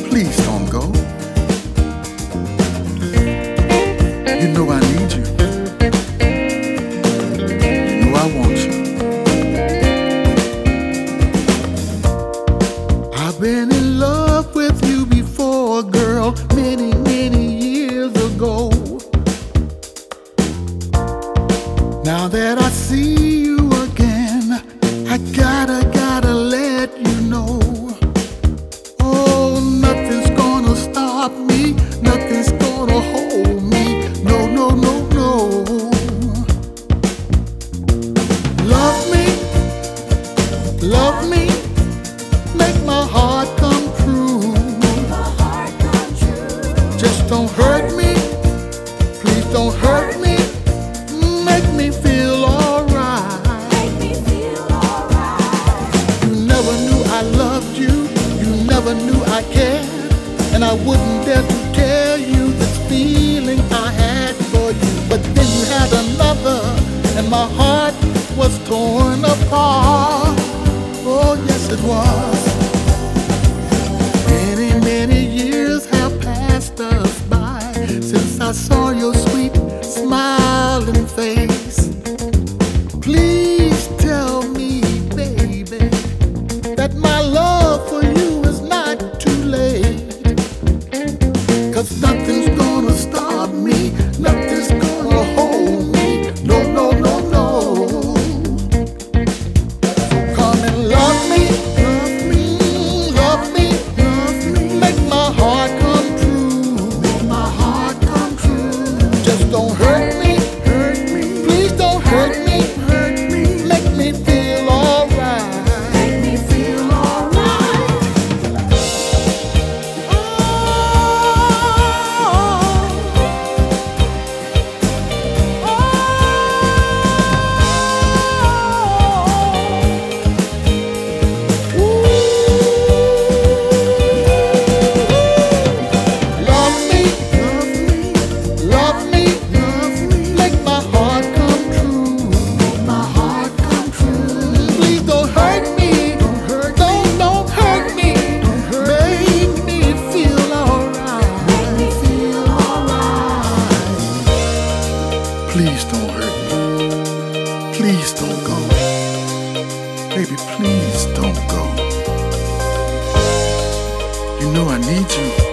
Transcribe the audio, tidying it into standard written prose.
please don't go. You know I need you. You know I want you. I've been in love with you before, girl, many, many years ago. Now that I see you again, I gotta let you know. Oh, nothing's gonna stop me, nothing's gonna hold me. No, no, no, no. Love me, make my heart come true. Just don't hurt me, please don't hurt me. Make me feel alright. You never knew I loved you, you never knew I cared, and I wouldn't dare to tell you this feeling I had for you. But then you had another, and my heart was torn apart. Oh yes it was. Many, many years have passed us by since I saw your sweet smiling face. Please tell me, baby, that my love for you is not too late. 'Cause nothing's gonna stop me, nothing's gonna hold me. No, no, no, no. So come and love me, love me, love me, love me. Make my heart come true, make my heart come true. Just don't hurt me, hurt me. Please don't hurt me, hurt me. Make me feel alright, make me feel alright. Love me, love me, love me, love me. Make my heart come true, make my heart come true. Please don't hurt me, don't hurt me, don't hurt me, don't hurt me. Make me feel alright, make me feel alright. Please don't hurt me, please don't go, baby. Please don't go. You know I need you.